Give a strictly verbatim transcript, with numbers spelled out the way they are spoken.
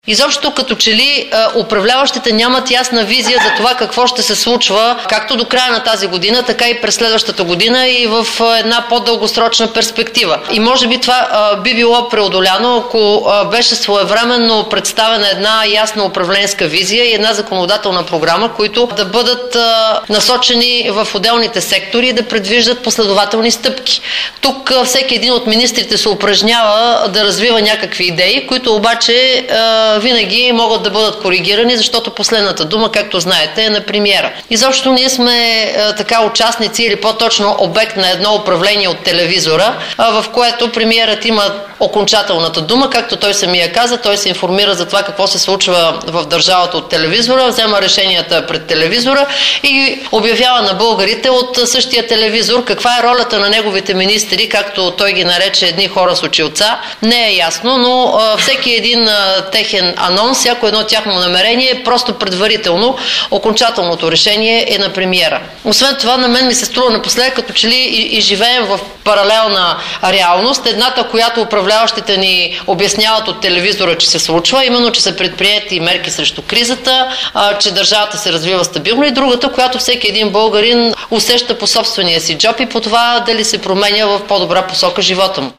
Изобщо като че ли управляващите нямат ясна визия за това какво ще се случва както до края на тази година, така и през следващата година и в една по-дългосрочна перспектива. И може би това би било преодоляно, ако беше своевременно представена една ясна управленска визия и една законодателна програма, които да бъдат насочени в отделните сектори и да предвиждат последователни стъпки. Тук всеки един от министрите се упражнява да развива някакви идеи, които обаче винаги могат да бъдат коригирани, защото последната дума, както знаете, е на премиера. Изобщо ние сме а, така участници или по-точно обект на едно управление от телевизора, а, в което премиерът има окончателната дума, както той самия каза, той се информира за това какво се случва в държавата от телевизора, взема решенията пред телевизора и обявява на българите от същия телевизор каква е ролята на неговите министри, както той ги нарече едни хора с очилца. Не е ясно, но а, всеки един а, техен анонс, всяко едно тяхно намерение е просто предварително. Окончателното решение е на премиера. Освен това, на мен ми се струва напоследък, като че ли и, и живеем в паралелна реалност. Едната, която управляващите ни обясняват от телевизора, че се случва, именно, че са предприети мерки срещу кризата, а, че държавата се развива стабилно, и другата, която всеки един българин усеща по собствения си джоб и по това дали се променя в по-добра посока живота му.